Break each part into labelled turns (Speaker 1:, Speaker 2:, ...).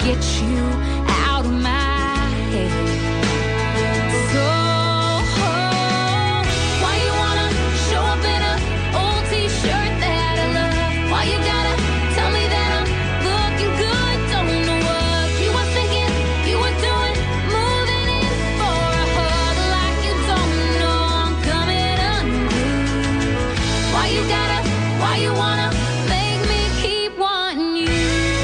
Speaker 1: get you out of my head. So, why you wanna show up in a old t-shirt that I love? Why you gotta tell me that I'm looking good? Don't know what you were thinking, you were doing, moving in for a hug like you don't know I'm coming unglued. Why you wanna make me keep wanting you?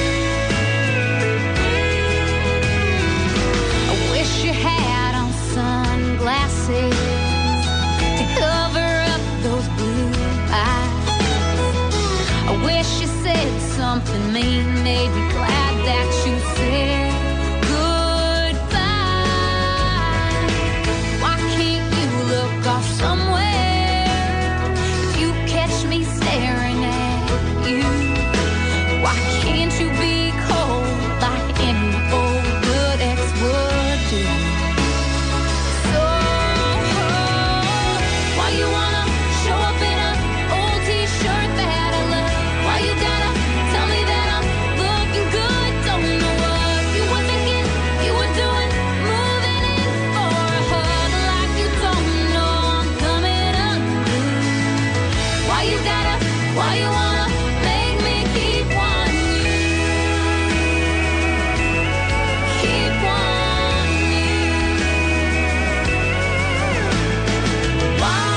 Speaker 1: I wish you had on sunglasses to cover up those blue eyes. I wish you said something mean, made me glad that you said goodbye. Why can't you look off somewhere if you catch me staring at you? Why can't you be cold like any old good ex would do? So, why you wanna show up in a old t-shirt that I love? Why you gotta tell me that I'm looking good? Don't know what you were thinking, you were doing, moving in for a hug like you don't know I'm coming unglued. Why you wanna make me keep wanting you? Keep wanting you. Why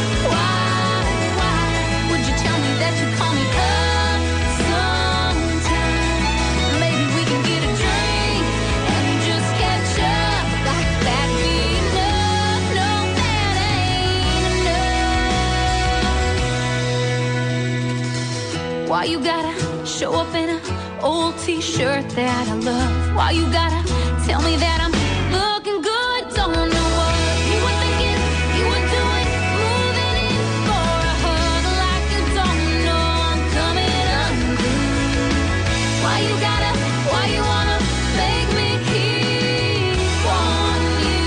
Speaker 1: would you tell me that you call me up sometime? Maybe we can get a drink and just catch up like that'd be enough. No, that ain't enough. Why you gotta show up in an old t-shirt that I love? Why you gotta tell me that I'm looking good? Don't know what you were thinking, you were doing, moving in for a hug like you don't know I'm coming unglued. Why you wanna make me keep wanting you?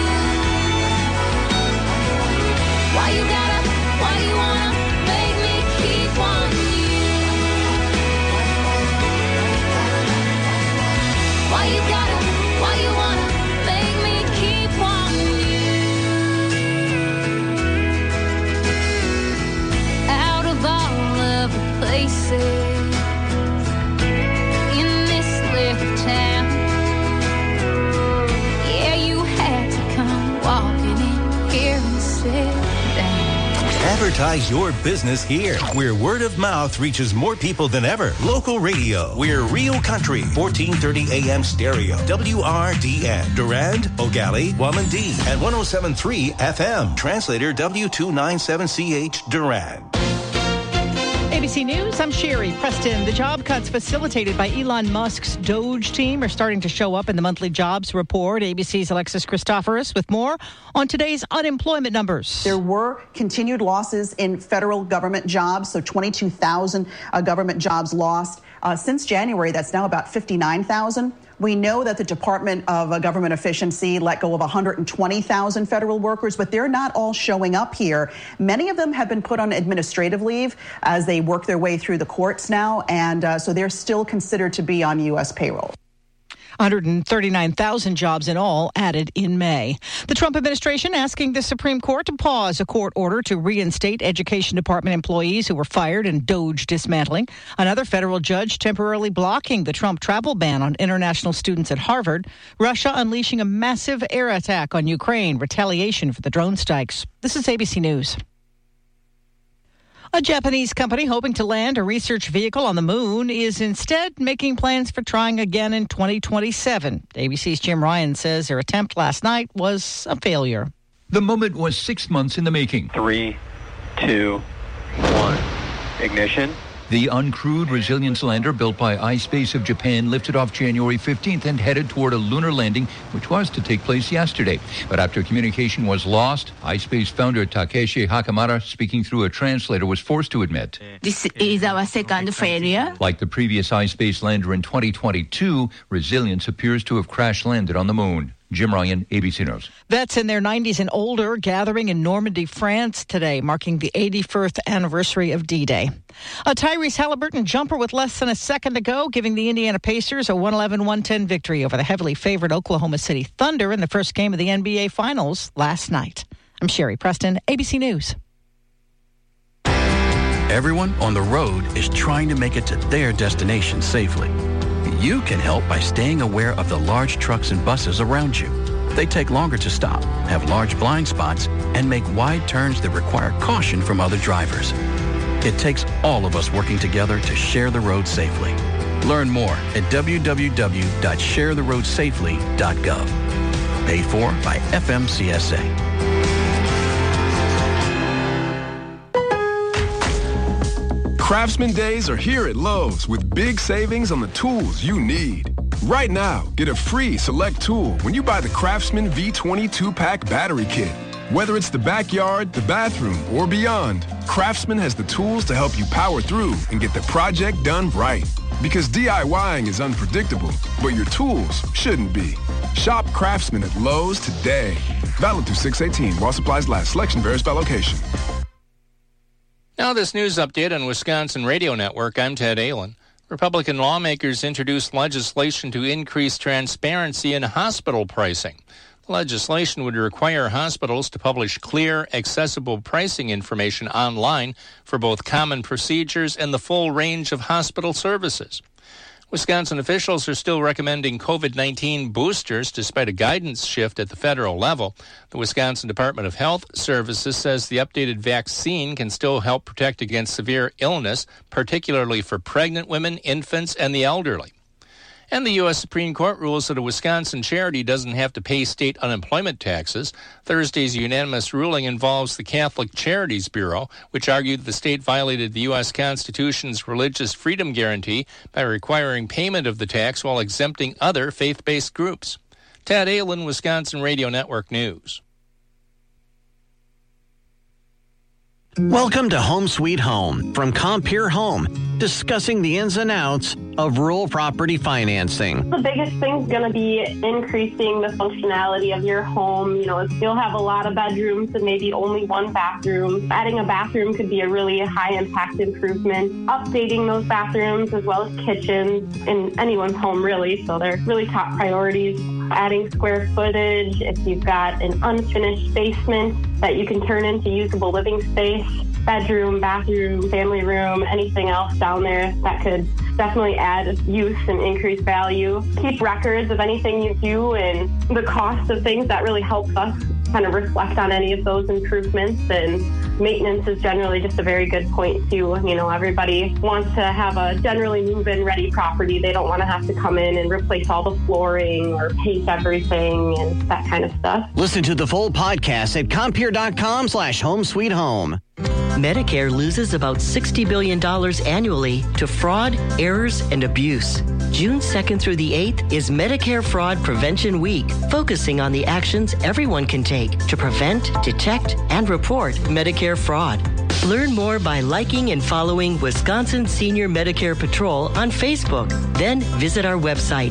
Speaker 1: Why you wanna make me keep wanting you? Why you wanna make me keep wanting you? Out of all of the places in this little town, yeah, you had to come walking in here and sit down.
Speaker 2: Advertise your business here, where word of mouth reaches more people than ever. Local radio. We're Real Country, 1430 AM stereo. WRDN. Durand, Ogali, Wamandee, and 107.3 FM. Translator W297CH Durand.
Speaker 3: ABC News, I'm Sherry Preston. The job cuts facilitated by Elon Musk's Doge team are starting to show up in the monthly jobs report. ABC's Alexis Christoforous with more on today's unemployment numbers.
Speaker 4: There were continued losses in federal government jobs, so 22,000 government jobs lost. Since January, that's now about 59,000. We know that the Department of Government Efficiency let go of 120,000 federal workers, but they're not all showing up here. Many of them have been put on administrative leave as they work their way through the courts now, and so they're still considered to be on U.S. payroll.
Speaker 3: 139,000 jobs in all added in May. The Trump administration asking the Supreme Court to pause a court order to reinstate Education Department employees who were fired in Doge dismantling. Another federal judge temporarily blocking the Trump travel ban on international students at Harvard. Russia unleashing a massive air attack on Ukraine, retaliation for the drone strikes. This is ABC News. A Japanese company hoping to land a research vehicle on the moon is instead making plans for trying again in 2027. ABC's Jim Ryan says their attempt last night was a failure.
Speaker 5: The moment was 6 months in the making.
Speaker 6: 3, 2, 1. Ignition.
Speaker 5: The uncrewed Resilience lander built by iSpace of Japan lifted off January 15th and headed toward a lunar landing, which was to take place yesterday. But after communication was lost, iSpace founder Takeshi Hakamura, speaking through a translator, was forced to admit,
Speaker 7: "This is our second failure."
Speaker 5: Like the previous iSpace lander in 2022, Resilience appears to have crash landed on the moon. Jim Ryan, ABC News.
Speaker 3: Vets in their 90s and older gathering in Normandy, France today, marking the 81st anniversary of D-Day. A Tyrese Halliburton jumper with less than a second to go, giving the Indiana Pacers a 111-110 victory over the heavily favored Oklahoma City Thunder in the first game of the NBA Finals last night. I'm Sherry Preston, ABC News.
Speaker 8: Everyone on the road is trying to make it to their destination safely. You can help by staying aware of the large trucks and buses around you. They take longer to stop, have large blind spots, and make wide turns that require caution from other drivers. It takes all of us working together to share the road safely. Learn more at www.sharetheroadsafely.gov. Paid for by FMCSA.
Speaker 9: Craftsman Days are here at Lowe's with big savings on the tools you need. Right now, get a free select tool when you buy the Craftsman V20 2-pack battery kit. Whether it's the backyard, the bathroom, or beyond, Craftsman has the tools to help you power through and get the project done right. Because DIYing is unpredictable, but your tools shouldn't be. Shop Craftsman at Lowe's today. Valid through 6/18 while supplies last. Selection varies by location.
Speaker 10: Now this news update on Wisconsin Radio Network. I'm Ted Allen. Republican lawmakers introduced legislation to increase transparency in hospital pricing. The legislation would require hospitals to publish clear, accessible pricing information online for both common procedures and the full range of hospital services. Wisconsin officials are still recommending COVID-19 boosters despite a guidance shift at the federal level. The Wisconsin Department of Health Services says the updated vaccine can still help protect against severe illness, particularly for pregnant women, infants, and the elderly. And the U.S. Supreme Court rules that a Wisconsin charity doesn't have to pay state unemployment taxes. Thursday's unanimous ruling involves the Catholic Charities Bureau, which argued the state violated the U.S. Constitution's religious freedom guarantee by requiring payment of the tax while exempting other faith-based groups. Tad Allen, Wisconsin Radio Network News.
Speaker 11: Welcome to Home Sweet Home from Compeer Home, discussing the ins and outs of rural property financing.
Speaker 12: The biggest thing is going to be increasing the functionality of your home. You know, you'll have a lot of bedrooms and maybe only one bathroom. Adding a bathroom could be a really high-impact improvement. Updating those bathrooms as well as kitchens in anyone's home, really. So they're really top priorities. Adding square footage, if you've got an unfinished basement that you can turn into usable living space, bedroom, bathroom, family room, anything else down there that could definitely add use and increase value. Keep records of anything you do and the cost of things. That really helps us kind of reflect on any of those improvements. And maintenance is generally just a very good point too. You know, everybody wants to have a generally move-in ready property. They don't want to have to come in and replace all the flooring or paint everything and that kind of stuff.
Speaker 11: Listen to the full podcast at Compeer.com/HomeSweetHome.
Speaker 13: Medicare loses about $60 billion annually to fraud, errors, and abuse. June 2nd through the 8th is Medicare Fraud Prevention Week, focusing on the actions everyone can take to prevent, detect, and report Medicare fraud. Learn more by liking and following Wisconsin Senior Medicare Patrol on Facebook. Then visit our website,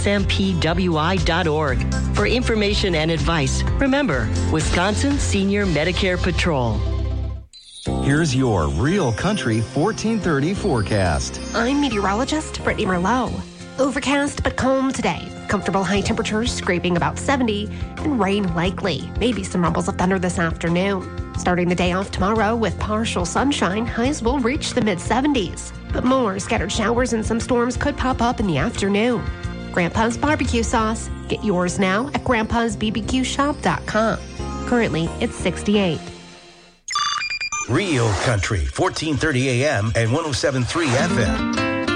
Speaker 13: smpwi.org. For information and advice, remember, Wisconsin Senior Medicare Patrol.
Speaker 14: Here's your Real Country 1430 forecast.
Speaker 15: I'm meteorologist Brittany Merlot. Overcast but calm today. Comfortable high temperatures scraping about 70 and rain likely. Maybe some rumbles of thunder this afternoon. Starting the day off tomorrow with partial sunshine, highs will reach the mid-70s. But more scattered showers and some storms could pop up in the afternoon. Grandpa's Barbecue Sauce. Get yours now at grandpa'sbbqshop.com. Currently, it's 68.
Speaker 2: Real Country, 1430 AM and 107.3 FM.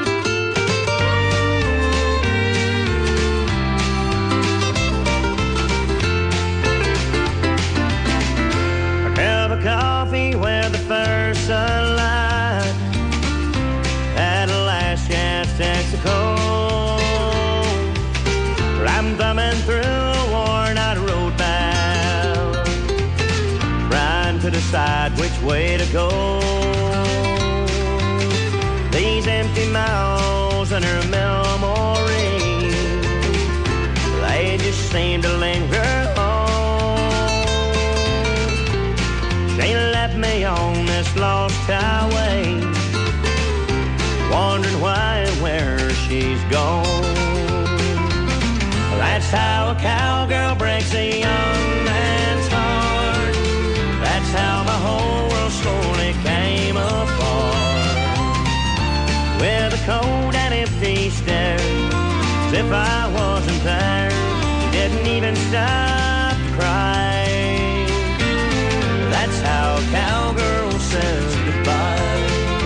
Speaker 16: A cup of coffee where the first sunlight at a last chance Texaco. I'm thumbing through a worn-out road map, trying to decide which way to go. These empty miles and her memories, they just seem to linger she's gone. That's how a cowgirl breaks a young man's heart. That's how my whole world slowly came apart. With a cold and empty stare, as if I wasn't there, she didn't even stop to cry. That's how a cowgirl says goodbye.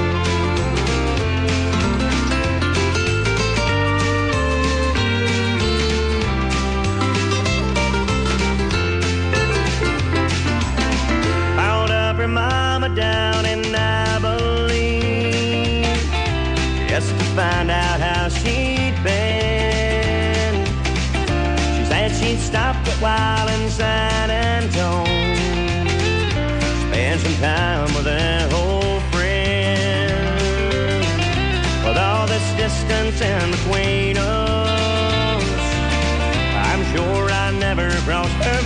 Speaker 16: Found up her mama down in Abilene, just to find out how she'd been. She said she'd stopped a while in San Antonio, spend some time with an old friend. With all this distance in between us, I'm sure I never crossed her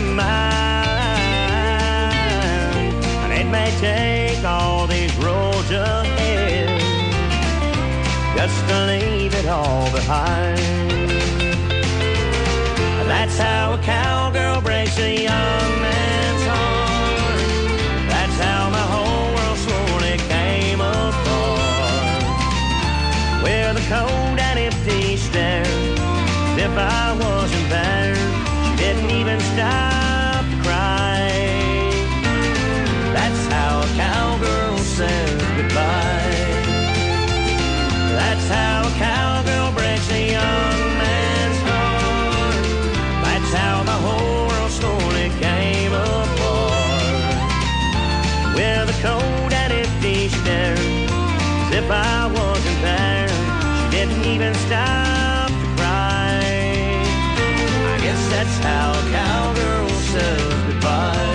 Speaker 16: mind. And it may take all these roads ahead just to leave it all behind. That's how a cowgirl breaks a young man's heart. That's how my whole world slowly came apart. With a cold and empty stare, as if I wasn't there, she didn't even stop to cry. That's how a cowgirl says goodbye. That's how a cowgirl breaks a young man's heart. That's how the whole world slowly came apart. With a cold and empty stare, as if I wasn't there, she didn't even stop to cry. I guess that's how a cowgirl says goodbye.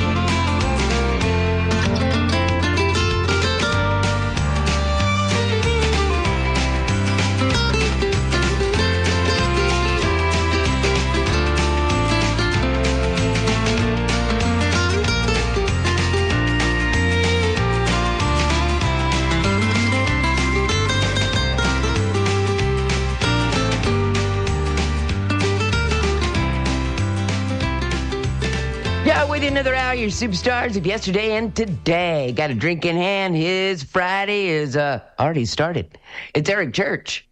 Speaker 17: Yeah, wait another hour, your superstars of yesterday and today. Got a drink in hand. His Friday is already started. It's Eric Church.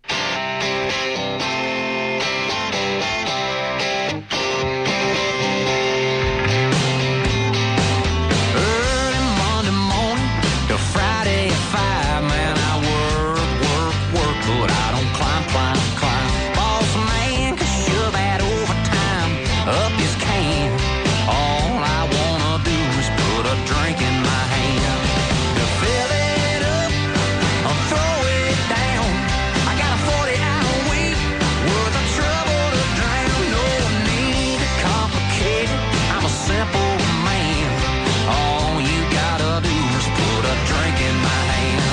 Speaker 18: Early Monday morning to Friday at 5, man, I work, but I don't climb. Boss man can shove that overtime up his can. All I wanna do is put a drink in my hand. To fill it up or throw it down. I got a 40-hour week worth of trouble to drown. No need to complicate it, I'm a simple man. All you gotta do is put a drink in my hand.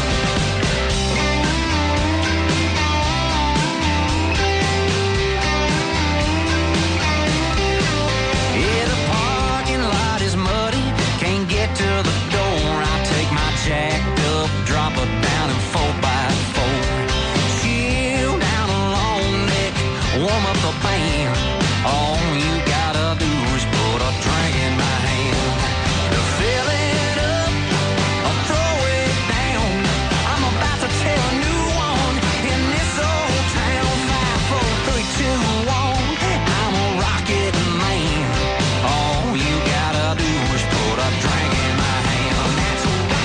Speaker 18: Yeah, the parking lot is muddy, can't get to the door. I take my jacked up, drop it down in 4x4. Chill down a long neck, warm up the band. All you gotta do is put a drink in my hand. To fill it up or throw it down, I'm about to tell a new one in this old town. 5, 4, 3, 2, 1, I'm a rocket man. All you gotta do is put a drink in my hand. That's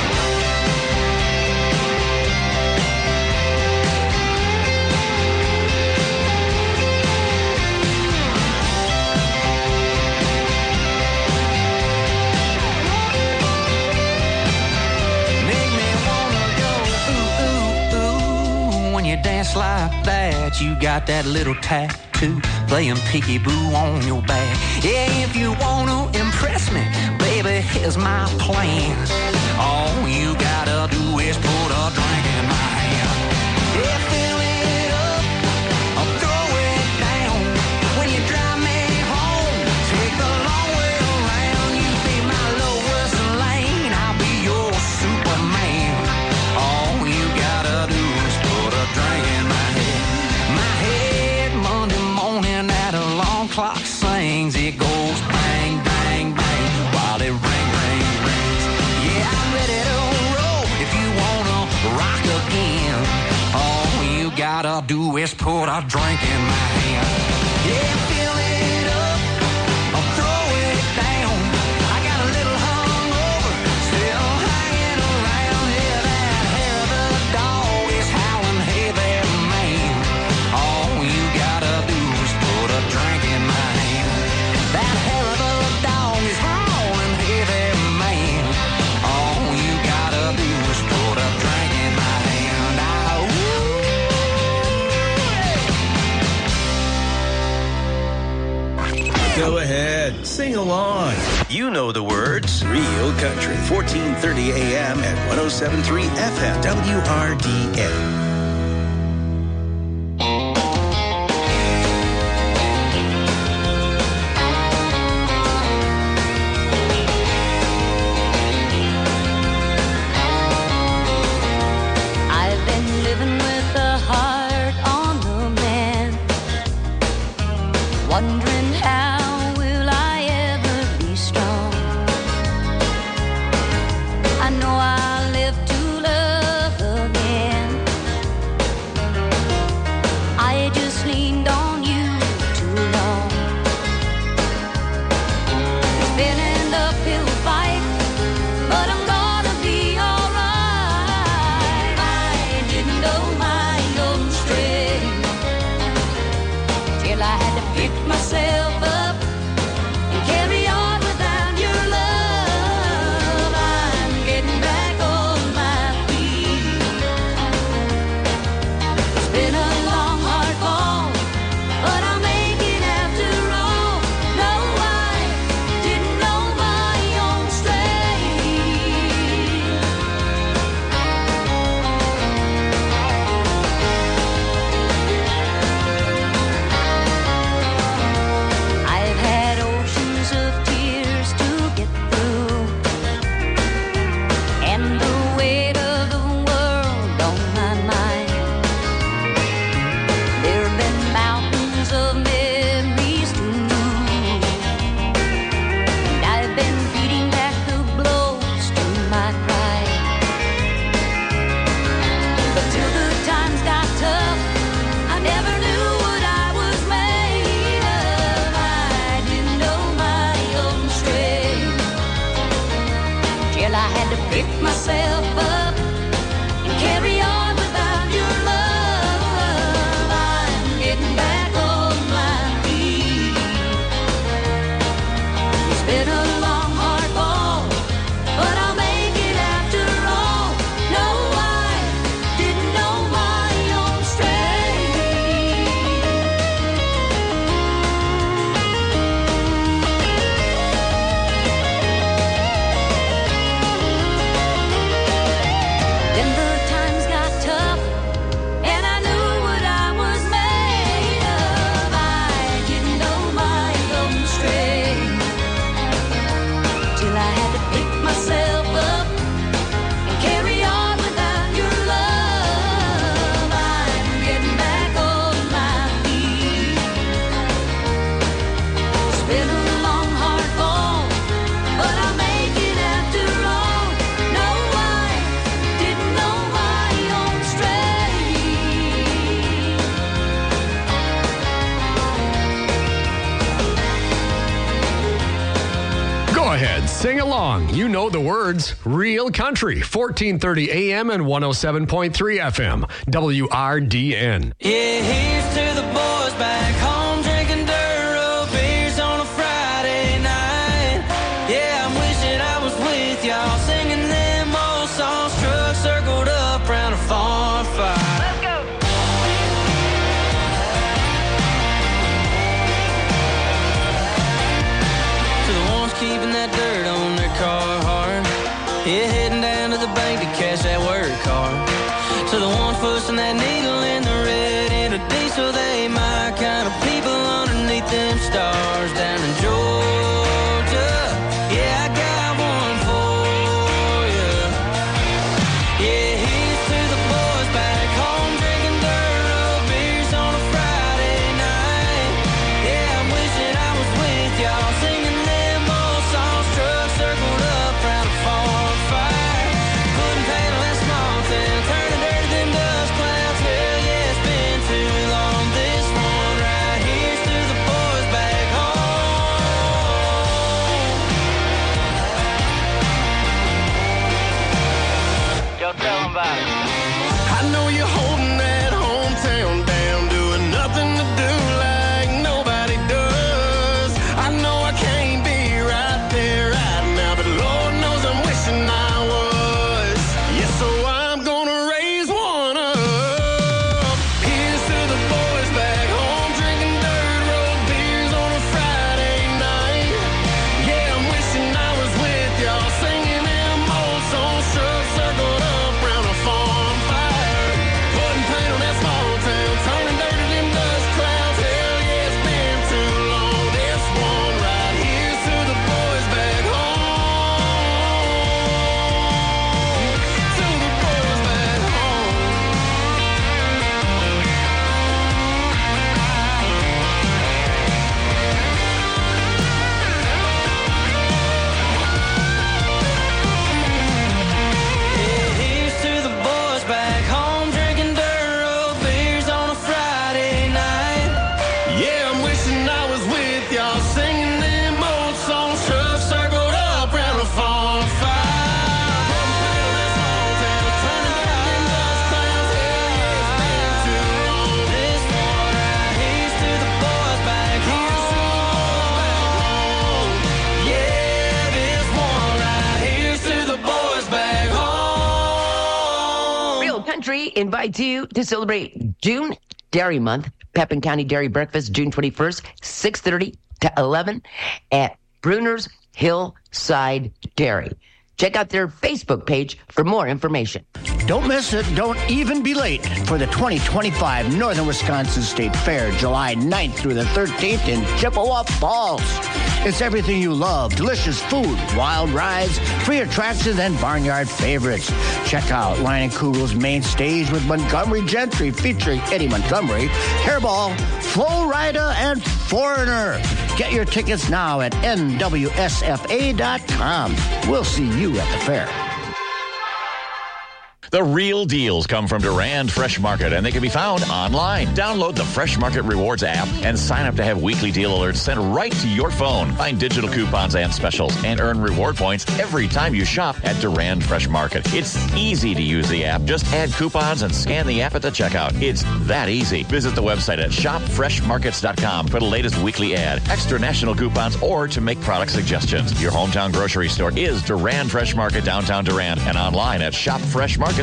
Speaker 18: make me wanna go ooh, ooh, ooh. When you dance like that, you got that little tattoo playing peekaboo on your back. Yeah, if you wanna impress me, baby, here's my plan. All you gotta do is put a drink in my hand. Yeah, fill it up or throw it down. When you drive me home, take the long way around. You be my Lois Lane, I'll be your Superman. All you gotta do is put a drink in my hand. gotta do is put a drink in my hand. Yeah, fill it up or throw it down. I got a little hungover, still hanging around. Yeah, that hair of the dog is howling heavy, man. All you gotta do is put a drink in my hand. That hair of the dog is howling heavy, man. All you gotta do is put a drink in my hand.
Speaker 2: Go ahead, sing along. You know the words. Real Country, 1430 AM at 107.3 FM, WRDN.
Speaker 1: I've been living with a heart on the mend, wondering how will I ever be strong. I know I'll live to love again. I just leaned on you too long. It's been an uphill fight, but I'm gonna be alright. I didn't know my own strength till I had to pick myself up and carry on without your love. I'm getting back on my feet. It's been a long, hard fall, but I'll make it after all. No, I didn't know my own strength. I've had oceans of tears to get through, and the weight of the world on my mind. There have been mountains of memories to move, and I've been beating back the blows to my pride. But till the times got tough, I never knew what I was made of. I didn't know my own strength till I had to pick myself up and carry on without your love. I'm getting back on my feet. It's been a long, hard fall, but I'll make it after all. No, I didn't know my own strength. Then the times got tough, and I knew what I was made of. I didn't know my own strength till I had to pick myself up and carry on without your love. I'm getting back on my feet. It's been a long, hard fall, but I'll make it after all. No, I didn't know my own strength.
Speaker 19: Go ahead, sing along. You know the words. Real Country, 1430 AM and 107.3 FM, WRDN.
Speaker 18: Yeah, here's to the boys back home drinking dirt road beers on a Friday night. Yeah, I'm wishing I was with y'all singing them old songs. Trucks circled up round a farm fire. Let's go. To the ones keeping that dirt on their car hard. Yeah, heading down to the bank to cash that work card. To the ones pushing that needle in the red in a diesel, they my kind of people underneath them stars down in Georgia. Yeah, I got one for you. Yeah, here's to the boys back home drinking dirt road beers on a Friday night. Yeah, I'm wishing I was with y'all singing them old songs. Trucks circled up round a farm fire. Couldn't paddle that small town, turning dirty them dust clouds. Hell yeah, it's been
Speaker 17: invites you to celebrate June Dairy Month. Pepin County Dairy Breakfast, June 21st, 6:30 to 11 at Bruner's Hillside Dairy. Check out their Facebook page for more information.
Speaker 20: Don't miss it. Don't even be late for the 2025 Northern Wisconsin State Fair, July 9th through the 13th in Chippewa Falls. It's everything you love. Delicious food, wild rides, free attractions, and barnyard favorites. Check out Lion Kugel's main stage with Montgomery Gentry featuring Eddie Montgomery, Hairball, Flo Rida, and Foreigner. Get your tickets now at nwsfa.com. We'll see you at the fair.
Speaker 21: The real deals come from Durand Fresh Market, and they can be found online. Download the Fresh Market Rewards app and sign up to have weekly deal alerts sent right to your phone. Find digital coupons and specials and earn reward points every time you shop at Durand Fresh Market. It's easy to use the app. Just add coupons and scan the app at the checkout. It's that easy. Visit the website at shopfreshmarkets.com for the latest weekly ad, extra national coupons, or to make product suggestions. Your hometown grocery store is Durand Fresh Market, downtown Durand, and online at shopfreshmarkets.com.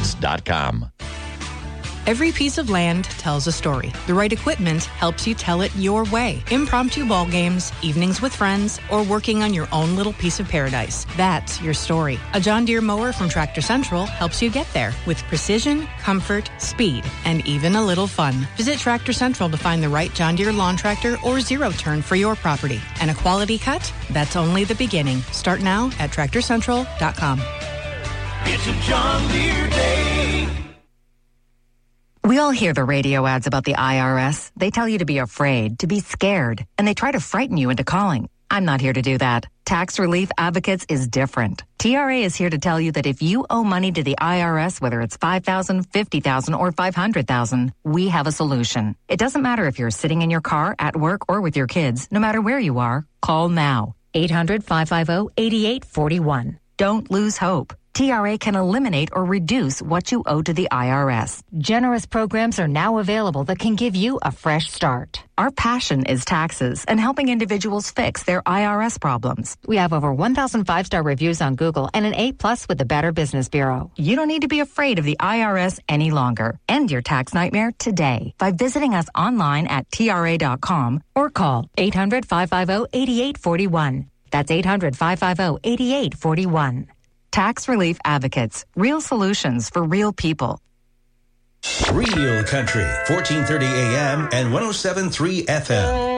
Speaker 22: Every piece of land tells a story. The right equipment helps you tell it your way. Impromptu ball games, evenings with friends, or working on your own little piece of paradise. That's your story. A John Deere mower from Tractor Central helps you get there with precision, comfort, speed, and even a little fun. Visit Tractor Central to find the right John Deere lawn tractor or zero-turn for your property. And a quality cut? That's only the beginning. Start now at TractorCentral.com.
Speaker 18: It's a John Deere day.
Speaker 23: We all hear the radio ads about the IRS. They tell you to be afraid, to be scared, and they try to frighten you into calling. I'm not here to do that. Tax Relief Advocates is different. TRA is here to tell you that if you owe money to the IRS, whether it's $5,000, $50,000, or $500,000, we have a solution. It doesn't matter if you're sitting in your car, at work, or with your kids. No matter where you are, call now. 800-550-8841. Don't lose hope. TRA can eliminate or reduce what you owe to the IRS. Generous programs are now available that can give you a fresh start. Our passion is taxes and helping individuals fix their IRS problems. We have over 1,000 five-star reviews on Google and an A+ with the Better Business Bureau. You don't need to be afraid of the IRS any longer. End your tax nightmare today by visiting us online at TRA.com or call 800-550-8841. That's 800-550-8841. Tax Relief Advocates. Real solutions for real people.
Speaker 2: Real Country, 1430 AM and 107.3 FM.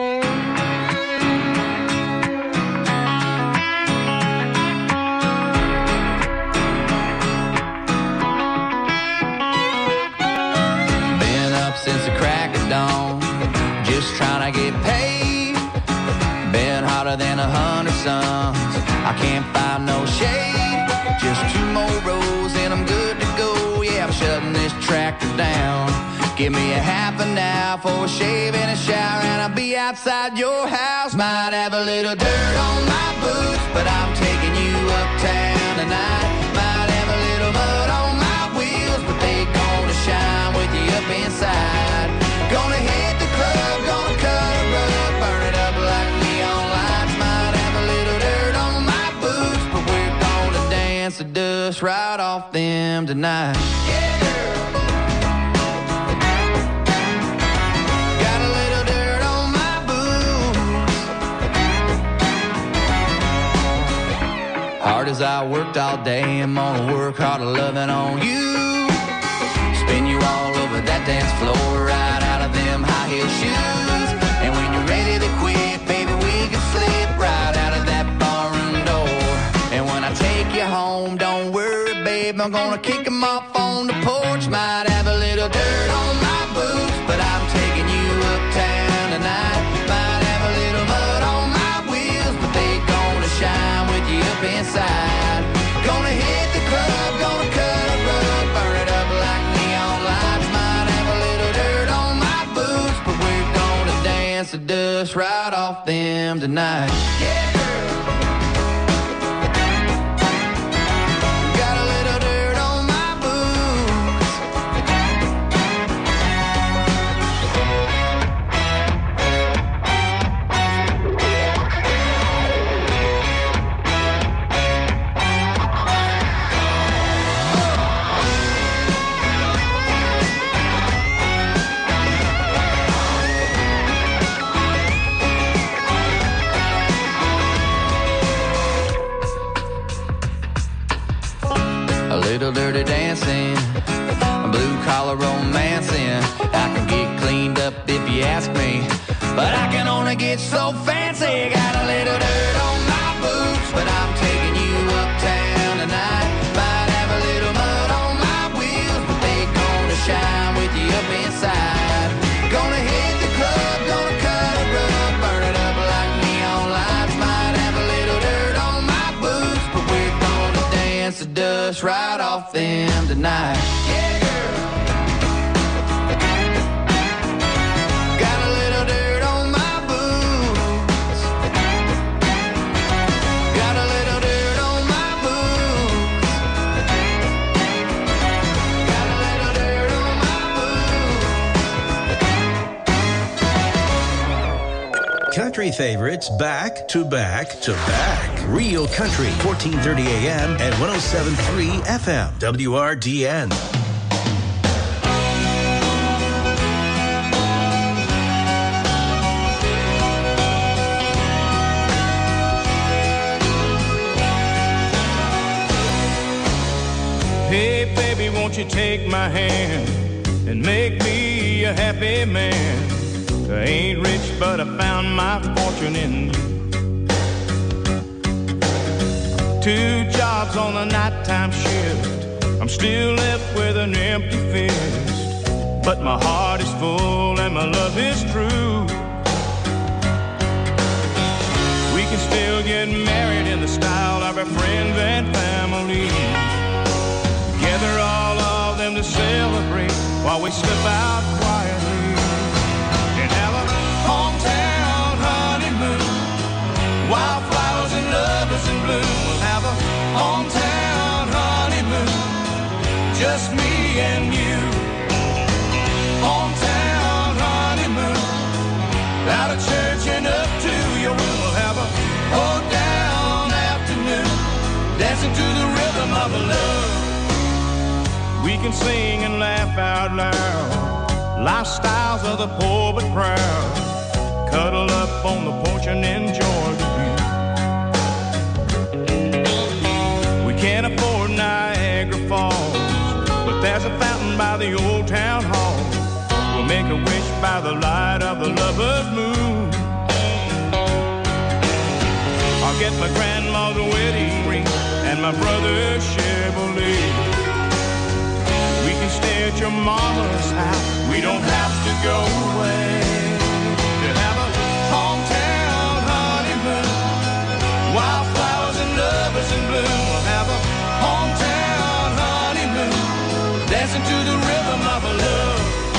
Speaker 18: Since the crack of dawn, just trying to get paid. Been hotter than 100 suns. I can't find no shade. Just 2 more rows and I'm good to go. Yeah, I'm shutting this tractor down. Give me a half an hour for a shave and a shower, and I'll be outside your house. Might have a little dirt on my boots, but I'm taking you uptown tonight. Might have a little mud on my wheels, but they gonna shine with you up inside. Gonna hit the club, gonna cut a rug, burn it up like neon lights. Might have a little dirt on my boots, but we're gonna dance the dust right off them tonight. Yeah, girl. Got a little dirt on my boots. Hard as I worked all day, I'm gonna work harder loving on you. Spin you all over that dance floor, right out of them high heel shoes. And when you're ready to quit, baby, we can slip right out of that barroom door. And when I take you home, don't worry, babe, I'm gonna kick them off on the porch. Might have a little dirt on my boots, but I'm taking you uptown tonight. Might have a little mud on my wheels, but they gonna shine with you up inside. Gonna hit the club, gonna cut a rug, burn it up like neon lights. Might have a little dirt on my boots, but we're gonna dance the dust right off them tonight. Yeah, girl. Got a little dirt on my boots. us right off them tonight. Yeah, girl. Got a little dirt on my boots. Got a little dirt on my boots. Got a little dirt on my
Speaker 2: boots. Country favorites back to back to back. Real Country, 1430 AM and 107.3 FM. WRDN.
Speaker 4: Hey, baby, won't you take my hand and make me a happy man? I ain't rich, but I found my fortune in you. 2 jobs on the nighttime shift. I'm still left with an empty fist. But my heart is full and my love is true. We can still get married in the style of our friends and family. Gather all of them to celebrate while we slip out quietly. And have a hometown honeymoon. Wildflowers and lovers in bloom. We'll have a hometown honeymoon. Just me and you. Hometown honeymoon. Out of church and up to your room. We'll have a hold down afternoon. Dancing to the rhythm of love. We can sing and laugh out loud. Lifestyles of the poor but proud. Cuddle up on the porch and enjoy the view. We can't afford Niagara Falls, but there's a fountain by the old town hall. We'll make a wish by the light of the lover's moon. I'll get my grandma's wedding ring and my brother's Chevrolet. We can stay at your mama's house. We don't have to go away. To have a hometown honeymoon. Wildflowers and lovers in bloom. We'll have a hometown honeymoon. Dancing to the rhythm of love.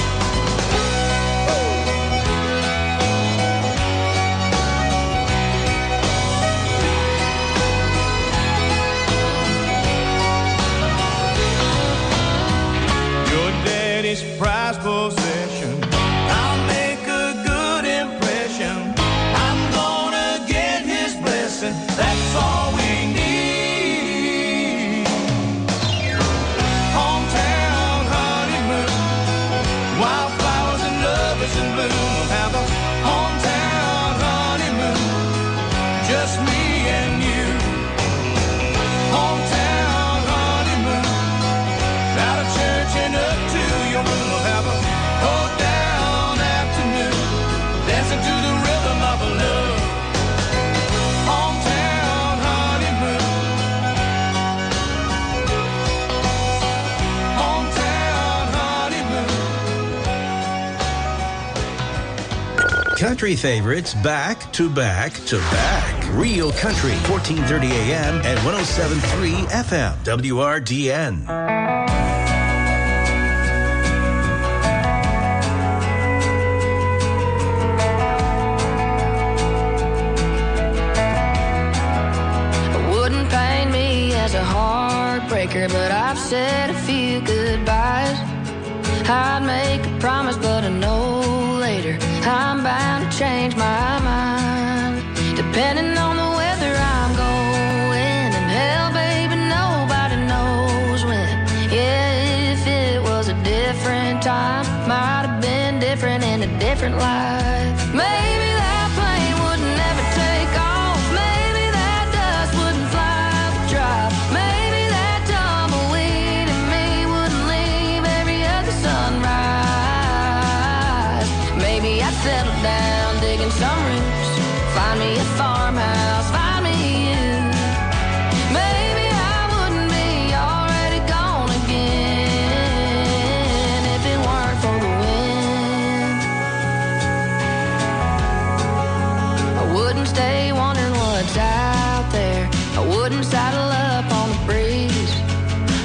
Speaker 4: His prized possession. I'll make a good impression. I'm gonna get his blessing. That's all we need. Hometown honeymoon. Wildflowers and lovers in bloom. We'll have a hometown honeymoon. Just me and you. Hometown honeymoon. Out of church and up to your room. We'll have a hold down afternoon. Dancing to the rhythm of love. Hometown honeymoon. Hometown honeymoon.
Speaker 2: Country favorites back to back to back. Real Country, 1430 AM and 107.3 FM. WRDN.
Speaker 1: As a heartbreaker, but I've said a few goodbyes. I'd make a promise, but I know later I'm bound to change my mind. Depending on the weather I'm going, and hell, baby, nobody knows when. Yeah, if it was a different time, might have been different in a different life. Maybe that plane would never take off. Maybe that dust wouldn't fly the drive. Maybe that tumbleweed in me wouldn't leave every other sunrise. Maybe I'd settle down digging some roots, find me a farmhouse, find me you. Maybe I wouldn't be already gone again if it weren't for the wind. I wouldn't stay wondering what's out there. I wouldn't saddle up on the breeze.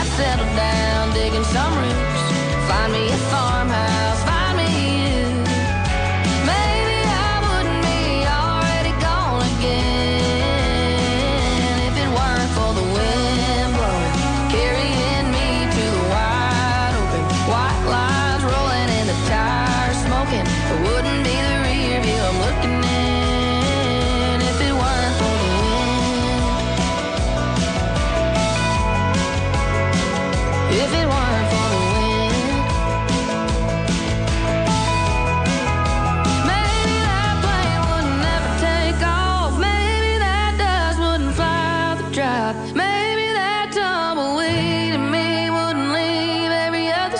Speaker 1: I settle down, digging some roots. Find me a farmhouse, find me you. Maybe I wouldn't be already gone again if it weren't for the wind blowing, carrying me to the wide open. White lines rolling and the tires smoking. It wouldn't be the rear view I'm looking in if it weren't for the wind. If it weren't for the wind. Maybe that plane wouldn't never take off. Maybe that dust wouldn't fly the drive. Maybe that tumbleweed in me wouldn't leave every other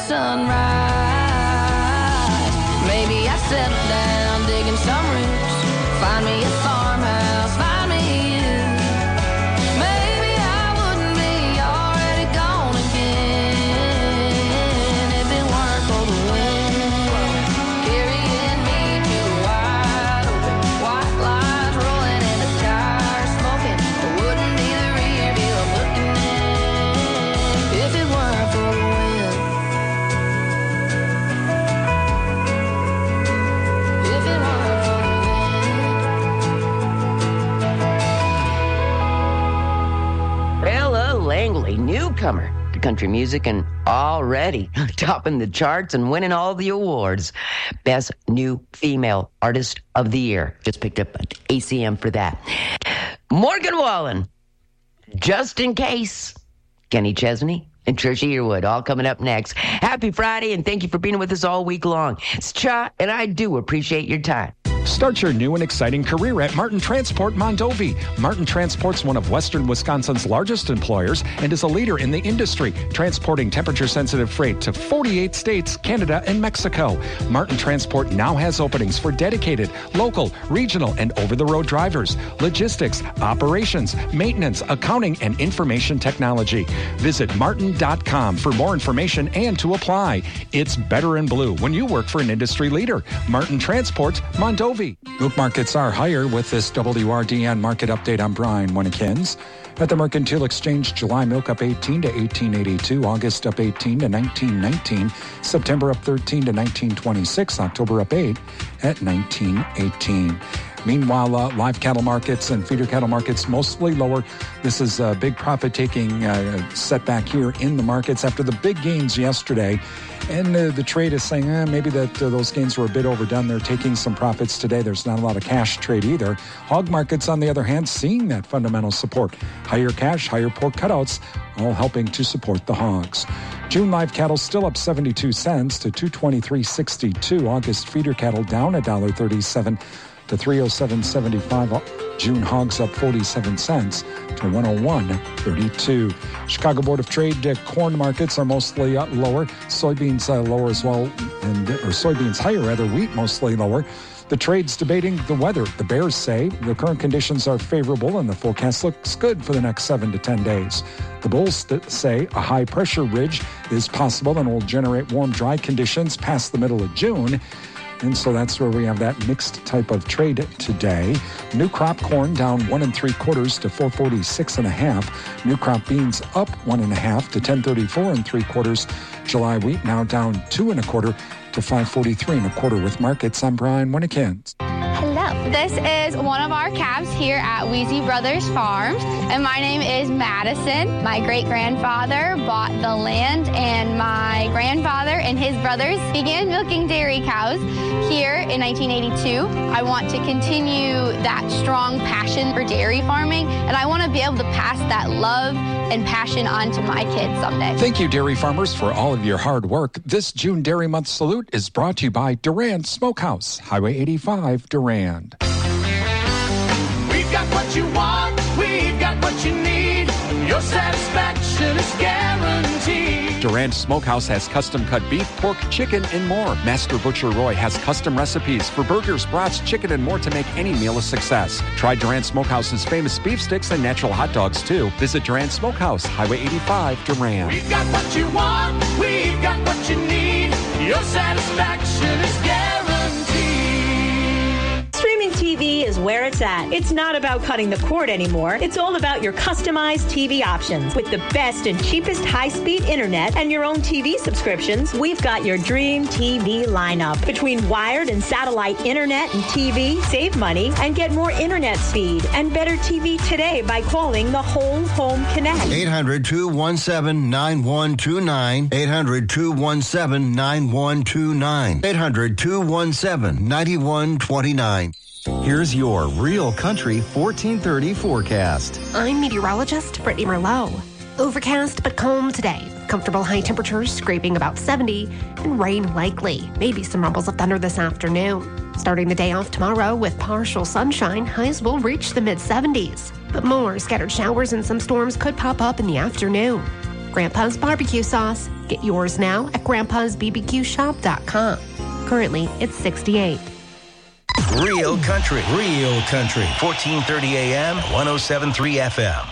Speaker 1: sunrise. Maybe I settle down, digging some roots. Find me a farmhouse, find me you. Maybe I wouldn't be already gone again if it weren't for the wind blowing, carrying me to the wide open. White lines rolling and the tires smoking. It wouldn't be the rear view I'm looking in if it weren't for the wind. If it weren't for the
Speaker 17: Ella Langley, newcomer to country music and already topping the charts and winning all the awards. Best New Female Artist of the Year. Just picked up an ACM for that. Morgan Wallen, Just in Case. Kenny Chesney and Trisha Yearwood, all coming up next. Happy Friday, and thank you for being with us all week long. It's Cha, and I do appreciate your time.
Speaker 5: Start your new and exciting career at Martin Transport Mondovi. Martin Transport's one of Western Wisconsin's largest employers and is a leader in the industry, transporting temperature-sensitive freight to 48 states, Canada, and Mexico. Martin Transport now has openings for dedicated, local, regional, and over-the-road drivers, logistics, operations, maintenance, accounting, and information technology. Visit martin.com for more information and to apply. It's better in blue when you work for an industry leader. Martin Transport Mondovi. Milk markets are higher with this WRDN market update. I'm Brian Winnikins. At the Mercantile Exchange, July milk up 18 to 18.82, August up 18 to 19.19, September up 13 to 19.26, October up 8 at 19.18. Meanwhile, live cattle markets and feeder cattle markets mostly lower. This is a big profit-taking setback here in the markets after the big gains yesterday. And the trade is saying maybe that those gains were a bit overdone. They're taking some profits today. There's not a lot of cash trade either. Hog markets, on the other hand, seeing that fundamental support. Higher cash, higher pork cutouts, all helping to support the hogs. June live cattle still up 72 cents to $223.62. August feeder cattle down $1.37 to $307.75. June hogs up 47 cents to $101.32. Chicago Board of Trade corn markets are mostly lower. Soybeans lower as well, or soybeans higher rather. Wheat mostly lower. The trade's debating the weather. The Bears say the current conditions are favorable and the forecast looks good for the next 7 to 10 days. The Bulls say a high-pressure ridge is possible and will generate warm, dry conditions past the middle of June. And so that's where we have that mixed type of trade today. New crop corn down 1 3/4 to 446.5. New crop beans up 1 1/2 to 1034 3/4. July wheat now down 2 1/4 to 543 1/4 with markets. I'm Brian Winnikins.
Speaker 6: Hello. This is one of our calves here at Wheezy Brothers Farms, and my name is Madison. My great-grandfather bought the land, and my grandfather and his brothers began milking dairy cows here in 1982. I want to continue that strong passion for dairy farming, and I want to be able to pass that love and passion on to my kids someday.
Speaker 5: Thank you, dairy farmers, for all of your hard work. This June Dairy Month salute is brought to you by Durand Smokehouse, Highway 85, Durand.
Speaker 4: We've got what you want, we've got what you need. Your satisfaction is guaranteed.
Speaker 5: Durand Smokehouse has custom-cut beef, pork, chicken, and more. Master Butcher Roy has custom recipes for burgers, brats, chicken, and more to make any meal a success. Try Durand Smokehouse's famous beef sticks and natural hot dogs, too. Visit Durand Smokehouse, Highway 85, Durand.
Speaker 4: We've got what you want, we've got what you need. Your satisfaction is guaranteed.
Speaker 7: Streaming
Speaker 3: TV is where it's at. It's not about cutting the cord anymore. It's all about your customized TV options. With the best and cheapest high-speed internet and your own TV subscriptions, we've got your dream TV lineup. Between wired and satellite internet and TV, save money and get more internet speed and better TV today by calling the Whole Home Connect.
Speaker 20: 800-217-9129. 800-217-9129. 800-217-9129.
Speaker 14: Here's your Real Country 1430 forecast.
Speaker 15: I'm meteorologist Brittany Merlot. Overcast but calm today. Comfortable high temperatures scraping about 70 and rain likely. Maybe some rumbles of thunder this afternoon. Starting the day off tomorrow with partial sunshine, highs will reach the mid-70s. But more scattered showers and some storms could pop up in the afternoon. Grandpa's Barbecue Sauce. Get yours now at grandpa'sbbqshop.com. Currently, it's 68.
Speaker 2: Real Country. 1430 AM, 107.3 FM.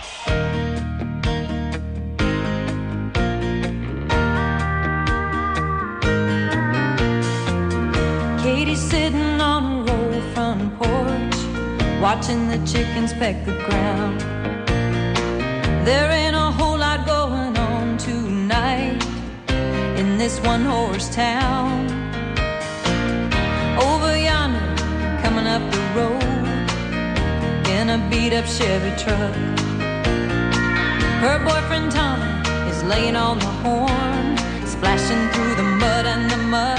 Speaker 1: Katie's sitting on a roll front porch, watching the chickens peck the ground. There ain't a whole lot going on tonight in this one-horse town. Over yonder, coming up the road in a beat-up Chevy truck, her boyfriend Tommy is laying on the horn, splashing through the mud and the muck.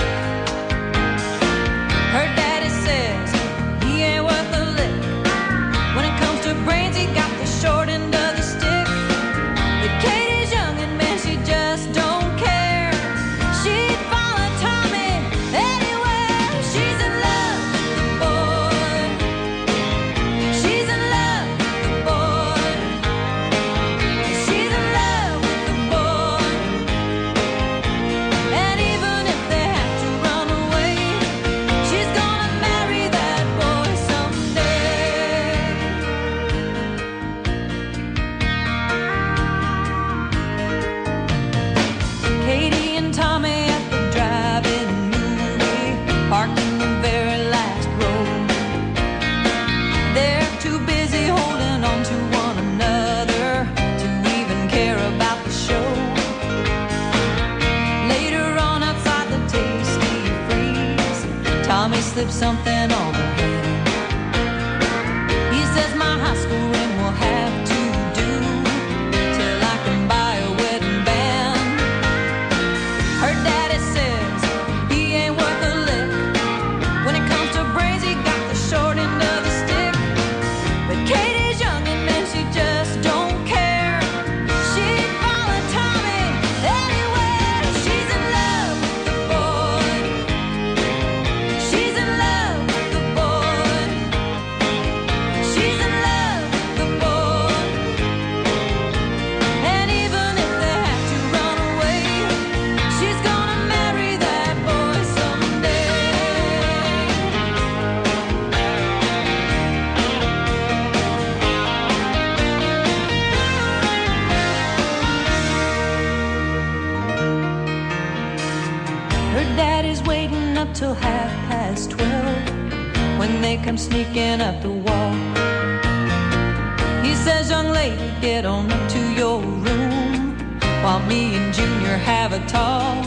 Speaker 1: Her daddy says he ain't worth a lick. When it comes to brains, he got the short end of the stick. But Katie's young and man, she just don't care. She'd follow Tommy anywhere. She's in love with the boy. She's in love with the boy. She's in love with the boy. And even if they have to run away, she's gonna marry that boy someday. Katie and Tommy at the drive-in movie, parked in the very last row. They're too busy holding on to one another to even care about the show. Later on outside the Tasty Freeze, Tommy slipped something on her hand. He says my high school ring will have to do till I can buy a wedding band. Her daddy says he ain't worth a lick. When it comes to brains, he got the short end of the stick. But Katie's young and man, she just don't care. She'd follow Tommy anywhere. She's in love with the boy. She's in love with the boy. She's in love with the boy. And even if they have to run away, she's gonna marry that boy someday. Her daddy's waiting up till 12:30 when they come sneaking up the wall. He says, young lady, get on up to your room while me and Junior have a talk.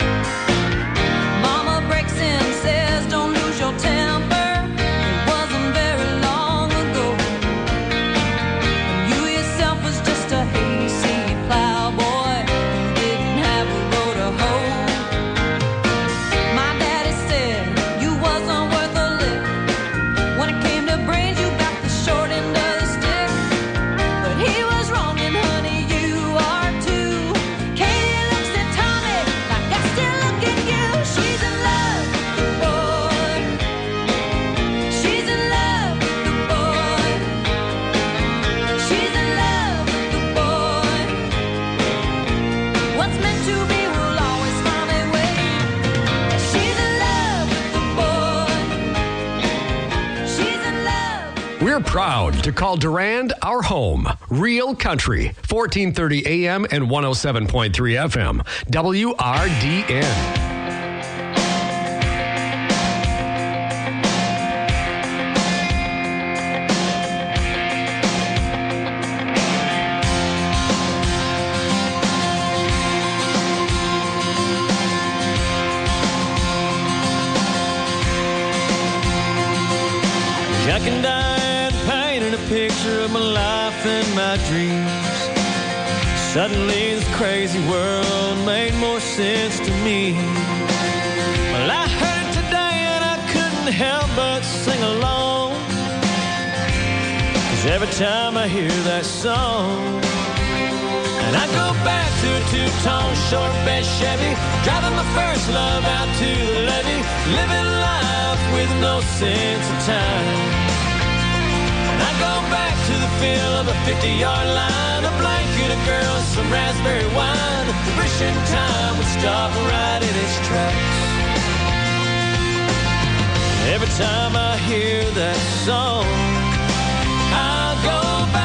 Speaker 1: Mama breaks in, says, don't lose your temper. It wasn't very long ago when you yourself was just a hayseed plowboy who didn't have a row to hoe. My daddy said you wasn't worth a lick. When it came to brains, you got the short end of the stick. But he was wrong, and honey, you are too. Katie looks at Tommy like I still look at you. She's in love with the boy. She's in love with the boy. She's in love with the boy. What's meant to be will always find a way. She's in love with the boy. She's in love.
Speaker 19: We're proud to call Durand our home. Real Country, 1430 AM and 107.3 FM. WRDN.
Speaker 7: picture of my life and my dreams. Suddenly this crazy world made more sense to me. Well, I heard it today and I couldn't help but sing along. 'Cause every time I hear that song, and I go back to a two-tone short bed Chevy, driving my first love out to the levee, living life with no sense of time. And I go back to the feel of a 50-yard line, a blanket, a girl, some raspberry wine, wishing time would stop right in its tracks. Every time I hear that song, I'll go back.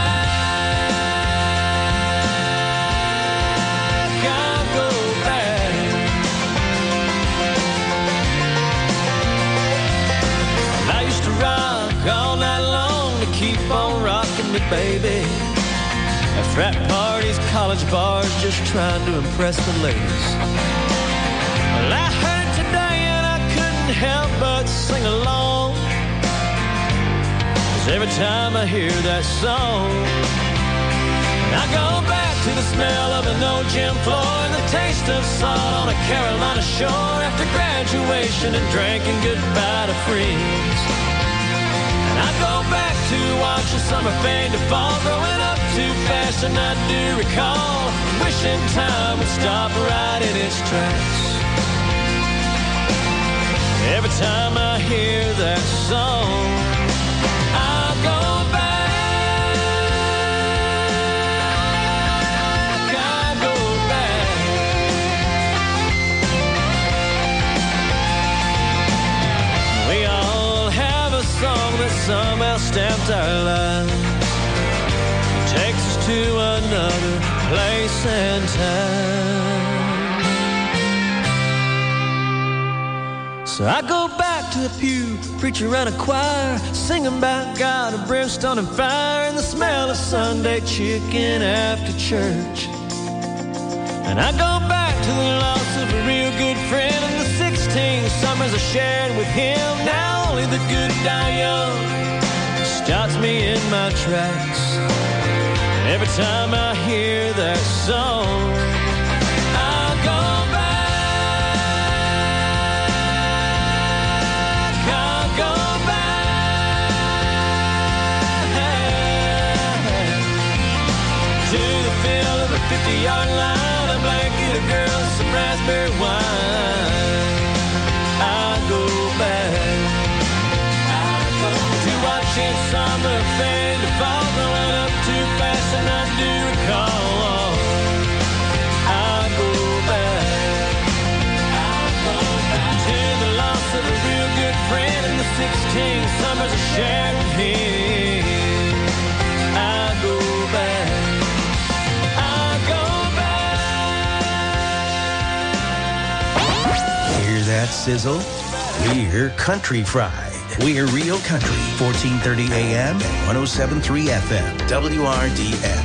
Speaker 7: All night long to keep on rocking me, baby. At frat parties, college bars, just trying to impress the ladies. Well, I heard today and I couldn't help but sing along. 'Cause every time I hear that song, I go back to the smell of an old gym floor and the taste of salt on a Carolina shore after graduation and drinking goodbye to friends. I go back to watching summer fade to fall, growing up too fast, and I do recall wishing time would stop right in its tracks. Every time I hear that song, I'll go back, I'll go back. We all have a song that somehow stamped our lives, it takes us to another place and time. So I go back to the pew, preacher and a choir, singing about God and brimstone and fire, and the smell of Sunday chicken after church. And I go back to the loss of a real good friend and the 16 summers I shared with him. Now only the good die young stops me in my tracks. Every time I hear that song, I'll go back, I'll go back to the feel of a 50-yard line, a blanket, a girl, some raspberry wine. I'll go back to watching summer fade to fall, growing up too fast, and I do recall. I'll go back to the loss of a real good friend and the 16 summers I shared with him. I'll go back, I'll go back.
Speaker 2: Hear that sizzle? We're Country Fried. We're Real Country, 1430 AM and 107.3 FM, WRDN.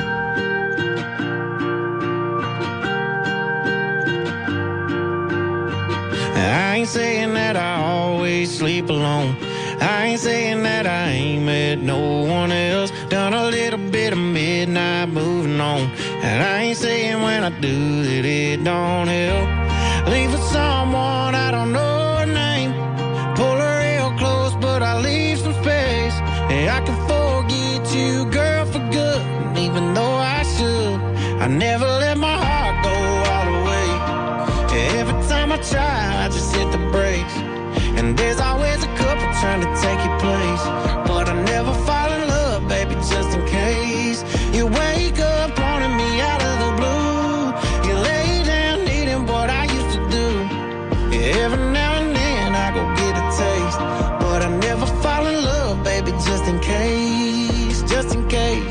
Speaker 8: I ain't saying that I always sleep alone. I ain't saying that I ain't met no one else. Done a little bit of midnight moving on. And I ain't saying when I do that it don't help. Leave with someone I don't know her name. Pull her real close, but I leave some space. And I can forget you, girl, for good. And even though I should, I never let my heart go all the way. Every time I try, I just hit the brakes. And there's always a couple trying to take your place. But I never fall in love, baby, just in case. You wake up wanting me out of the blue. You lay down needing what I used to do. Every now and then I go get a taste. But I never fall in love, baby, just in case. Just in case.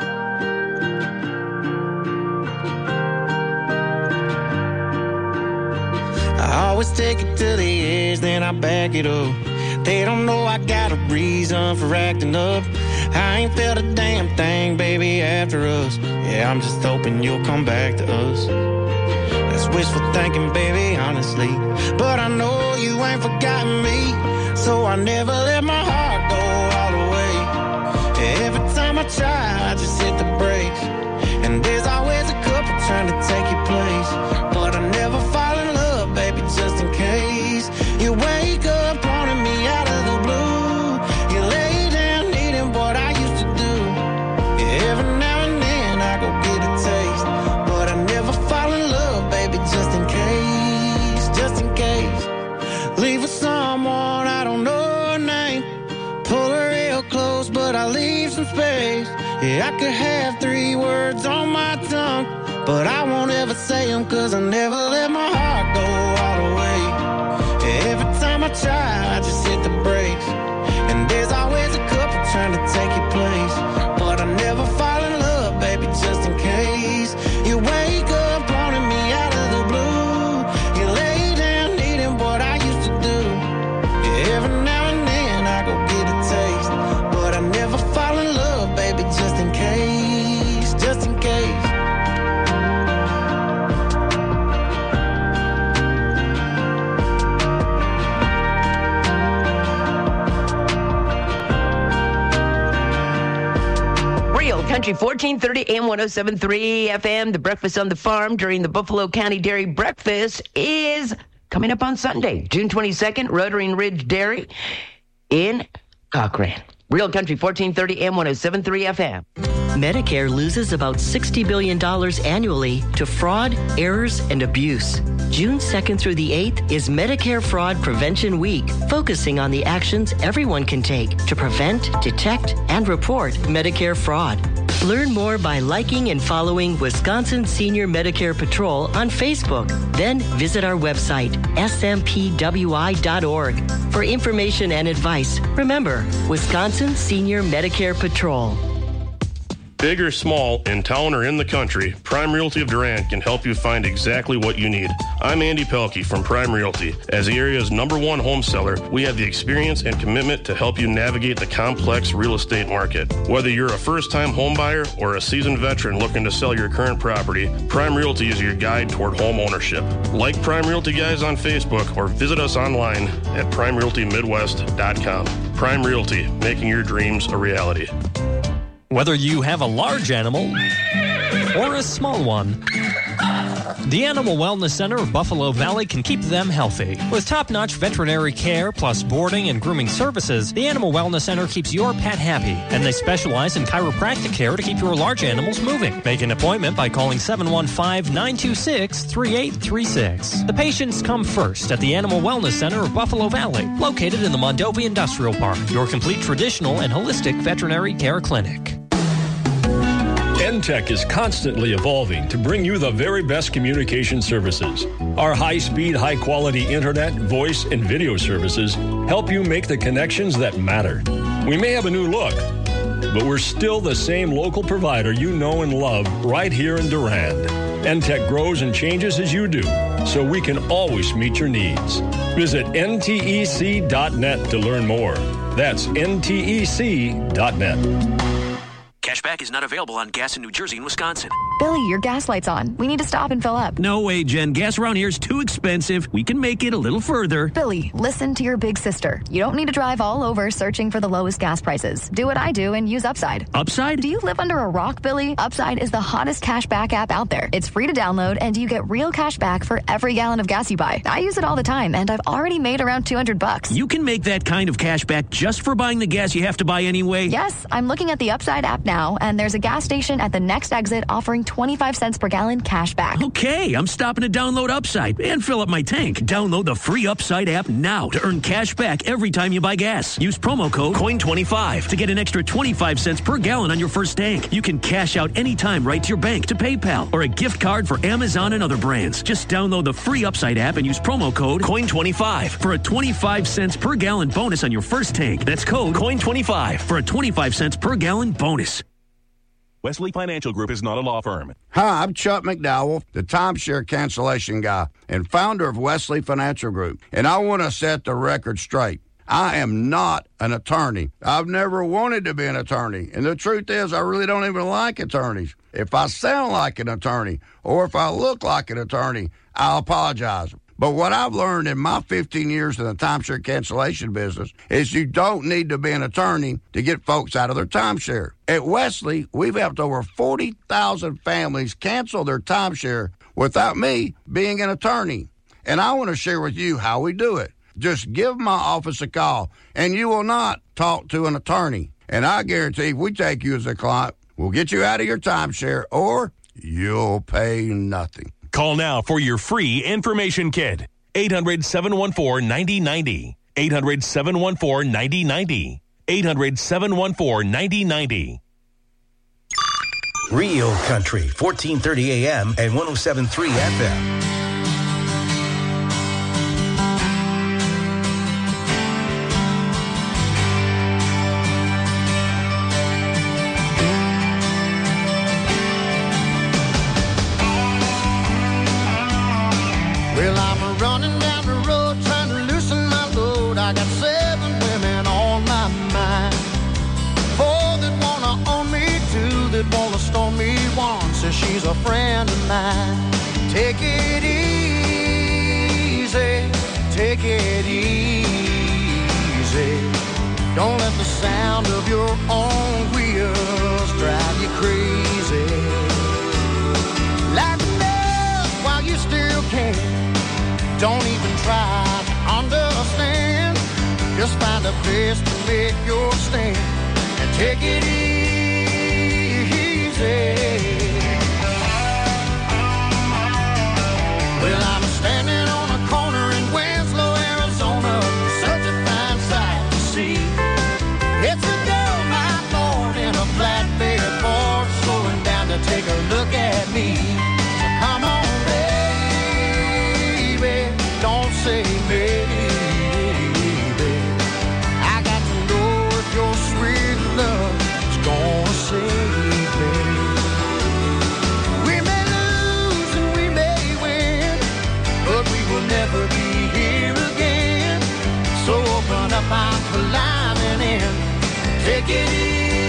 Speaker 8: I always take it to the edge, then I back it up. They don't know I got a reason for acting up. I ain't felt a damn thing, baby, after us. Yeah, I'm just hoping you'll come back to us. That's wishful thinking, baby, honestly. But I know you ain't forgotten me. So I never let my heart go all the way. Every I try, I just hit the brakes. And there's always a couple trying to take your place. But I never fall in love, baby, just in case. You wake up wanting me out of the blue. You lay down needing what I used to do. Every now and then I go get a taste. But I never fall in love, baby, just in case. Just in case. Leave with someone I don't know her name. Pull her real close, but I leave some space. Yeah, I could have 3 words on my tongue, but I won't ever say them, cause I never let my heart go all the way. Every time I try, I just hit the brakes. And there's always a couple trying to take your place. But I never fall in love, baby, just in case. You wake up wanting me out of the blue. You lay down needing what I used to do. Every now and then I go get a taste. But I never fall in love, baby, just in case. Just in case.
Speaker 17: Country 1430 AM 107.3 FM. The Breakfast on the Farm during the Buffalo County Dairy Breakfast is coming up on Sunday, June 22nd, Rotary Ridge Dairy in Cochrane. Real Country 1430 AM 107.3 FM.
Speaker 13: Medicare loses about $60 billion annually to fraud, errors, and abuse. June 2nd through the 8th is Medicare Fraud Prevention Week, focusing on the actions everyone can take to prevent, detect, and report Medicare fraud. Learn more by liking and following Wisconsin Senior Medicare Patrol on Facebook. Then visit our website, smpwi.org, for information and advice. Remember, Wisconsin Senior Medicare Patrol.
Speaker 9: Big or small, in town or in the country, Prime Realty of Durand can help you find exactly what you need. I'm Andy Pelkey from Prime Realty. As the area's #1 home seller, we have the experience and commitment to help you navigate the complex real estate market. Whether you're a first-time home buyer or a seasoned veteran looking to sell your current property, Prime Realty is your guide toward home ownership. Like Prime Realty Guys on Facebook or visit us online at primerealtymidwest.com. Prime Realty, making your dreams a reality.
Speaker 10: Whether you have a large animal or a small one, the Animal Wellness Center of Buffalo Valley can keep them healthy. With top-notch veterinary care plus boarding and grooming services, the Animal Wellness Center keeps your pet happy, and they specialize in chiropractic care to keep your large animals moving. Make an appointment by calling 715-926-3836. The patients come first at the Animal Wellness Center of Buffalo Valley, located in the Mondovi Industrial Park, your complete traditional and holistic veterinary care clinic.
Speaker 12: NTEC is constantly evolving to bring you the very best communication services. Our high-speed, high-quality internet, voice, and video services help you make the connections that matter. We may have a new look, but we're still the same local provider you know and love right here in Durand. NTEC grows and changes as you do, so we can always meet your needs. Visit ntec.net to learn more. That's ntec.net.
Speaker 24: Cashback is not available on gas in New Jersey and Wisconsin.
Speaker 25: Billy, your gas light's on. We need to stop and fill up.
Speaker 24: No way, Jen. Gas around here is too expensive. We can make it a little further.
Speaker 25: Billy, listen to your big sister. You don't need to drive all over searching for the lowest gas prices. Do what I do and use Upside.
Speaker 24: Upside?
Speaker 25: Do you live under a rock, Billy? Upside is the hottest cashback app out there. It's free to download, and you get real cash back for every gallon of gas you buy. I use it all the time, and I've already made around $200.
Speaker 24: You can make that kind of cash back just for buying the gas you have to buy anyway?
Speaker 25: Yes, I'm looking at the Upside app now, and there's a gas station at the next exit offering 25 cents per gallon cash back.
Speaker 24: Okay, I'm stopping to download Upside and fill up my tank. Download the free Upside app now to earn cash back every time you buy gas. Use promo code COIN25 to get an extra 25 cents per gallon on your first tank. You can cash out anytime right to your bank, to PayPal, or a gift card for Amazon and other brands. Just download the free Upside app and use promo code COIN25 for a 25 cents per gallon bonus on your first tank. That's code COIN25 for a 25 cents per gallon bonus.
Speaker 26: Wesley Financial Group is not a law firm.
Speaker 27: Hi, I'm Chuck McDowell, the timeshare cancellation guy and founder of Wesley Financial Group. And I want to set the record straight. I am not an attorney. I've never wanted to be an attorney. And the truth is, I really don't even like attorneys. If I sound like an attorney or if I look like an attorney, I'll apologize. But what I've learned in my 15 years in the timeshare cancellation business is you don't need to be an attorney to get folks out of their timeshare. At Wesley, we've helped over 40,000 families cancel their timeshare without me being an attorney. And I want to share with you how we do it. Just give my office a call, and you will not talk to an attorney. And I guarantee if we take you as a client, we'll get you out of your timeshare, or you'll pay nothing.
Speaker 26: Call now for your free information kit. 800-714-9090. 800-714-9090. 800-714-9090.
Speaker 2: Real Country, 1430 AM and 107.3 FM.
Speaker 8: Well, I'm running down the road trying to loosen my load. I got 7 women on my mind. 4 that wanna own me, 2 that wanna storm me. 1 says she's a friend of mine. Take it easy, take it easy. Don't let the sound of your own wheels drive you crazy. Lighten up while you still can. Don't even try to understand. Just find a place to make your stand and take it easy. Well, I'm standing on a corner in Winslow, Arizona. Such a fine sight to see. It's a dull night morning, a flatbed Ford slowing down to take a look at me. So come on, don't say maybe. I got to know if your sweet love is gonna save me. We may lose and we may win, but we will never be here again. So open up, I'm climbing in. Take it easy.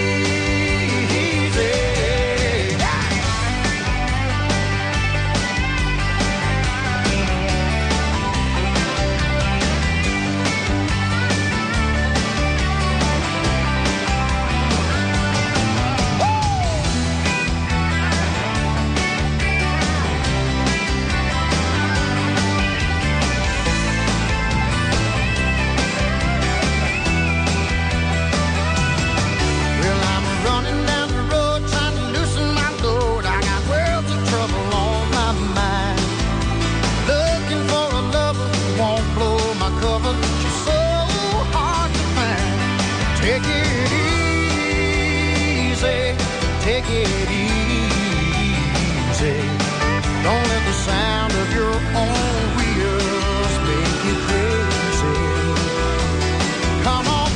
Speaker 8: Take it easy. Don't let the sound of your own wheels make you crazy. Come on,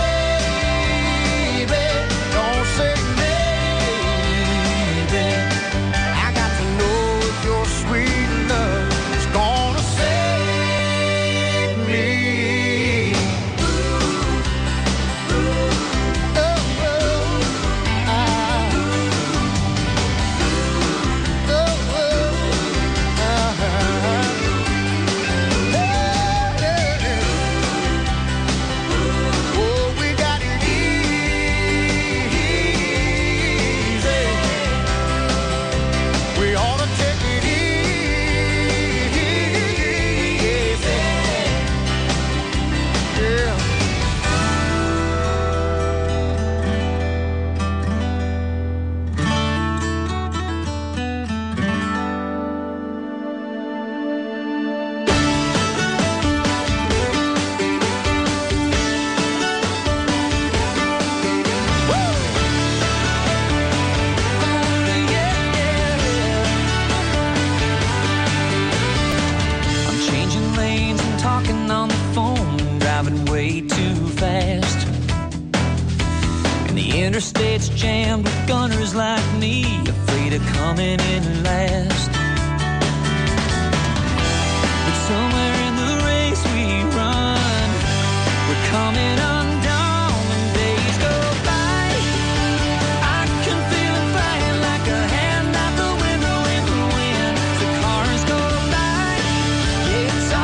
Speaker 8: baby. Don't say maybe. I got to know if your sweet love is gonna save me.
Speaker 7: Interstate's jammed with gunners like me, afraid of coming in last. But somewhere in the race we run, we're coming undone when days go by. I can feel it flying like a hand out the window in the wind. The cars go by, yeah, it's all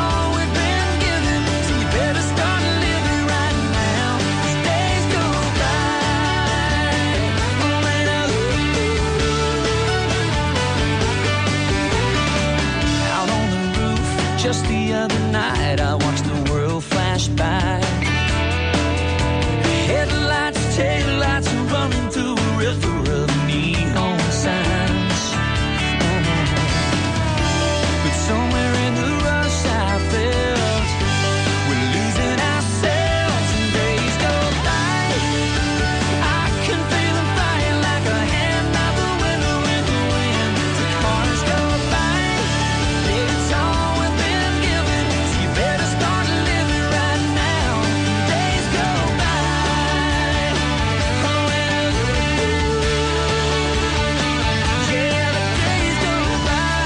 Speaker 7: Just the other night, I watched the world flash by. Headlights, taillights, running through a river of neon signs. But somewhere in the rush, I felt we're losing ourselves, and days go by. I can feel them flying like a hand out the window in the wind. The cars go by. It's all we've been given, so you better start living right now. Days go by. Yeah, the days go by.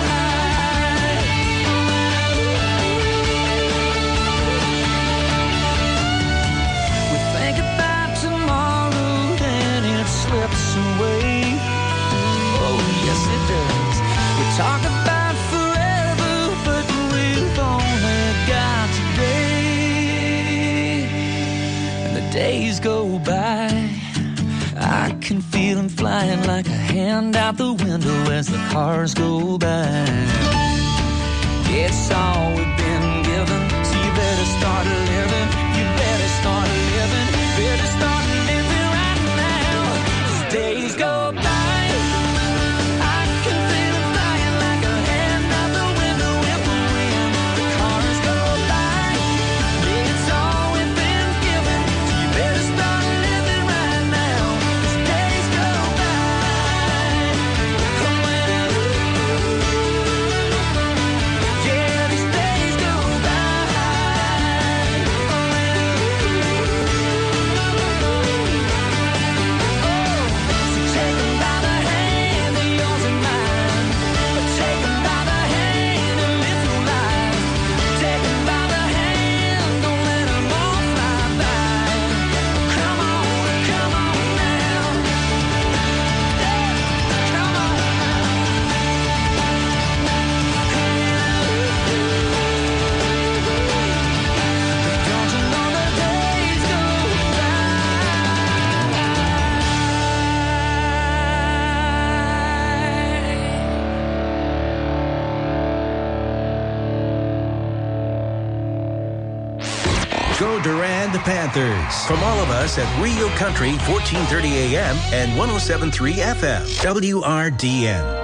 Speaker 7: We think about tomorrow and it slips away. Oh, yes, it does. We talk about forever, but we've only got today. And the days go by. I can feel them flying like a hand out the window as the cars go by. It's all we've been given, so you better start living. You better start living. Better start living right now. 'Cause days go by. I can feel them flying like a hand out the window in the wind. The cars go by. It's all we've been given, so you better start living right now. 'Cause days go by. Yeah, these days go by. So take 'em by the hand, they're yours and mine. Take 'em by the hand and live your life. Take 'em by the hand, don't let 'em all fly by. Come on now. Come on. Don't you know the days go
Speaker 2: Go Durand Panthers. From all of us at Rio Country, 1430 AM and 107.3 FM. WRDN.